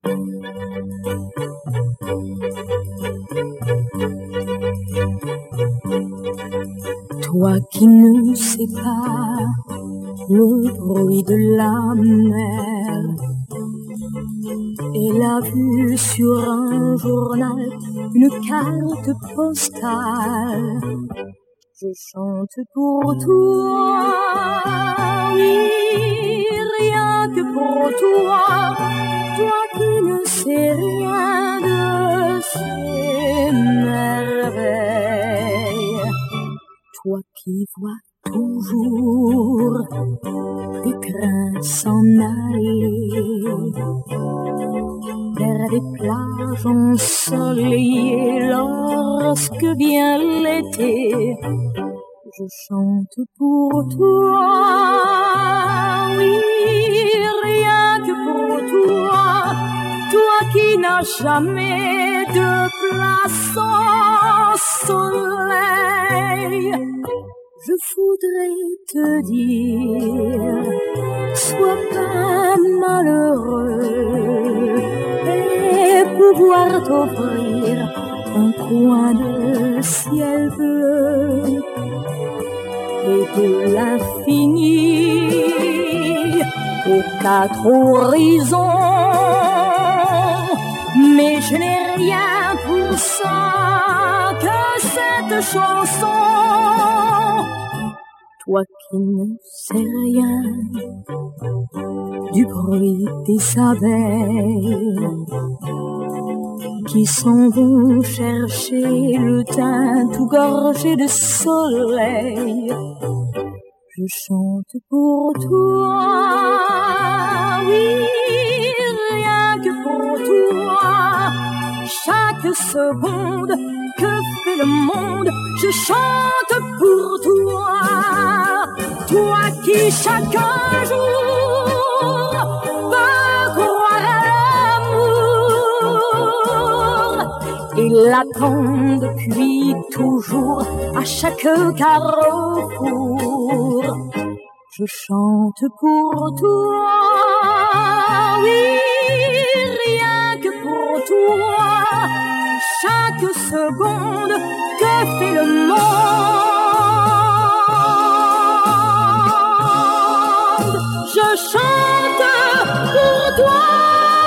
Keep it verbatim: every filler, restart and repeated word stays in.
Toi qui ne sais pas le bruit de la mer et la vue sur un journal, une carte postale, je chante pour toi, oui, rien que pour toi, toi qui ne sais rien de ces merveilles, toi qui vois toujours tes trains s'en aller vers des plages ensoleillées lorsque vient l'été. Je chante pour toi, oui, rien que pour toi, toi qui n'as jamais de place au soleil. Je voudrais te dire, sois pas malheureux, et pouvoir t'offrir un coin de ciel bleu et de l'infini aux quatre horizons. Mais je n'ai rien pour ça que cette chanson. Toi qui ne sais rien du bruit des abeilles qui s'en vont chercher le thym tout gorgé de soleil, je chante pour toi, oui, rien que pour toi. Chaque seconde que fait le monde, je chante pour toi. Toi qui chaque jour vas croire à l'amour et l'attend depuis toujours à chaque carrefour. Je chante pour toi, oui, rien que pour toi. Chaque seconde que fait le monde, je chante pour toi.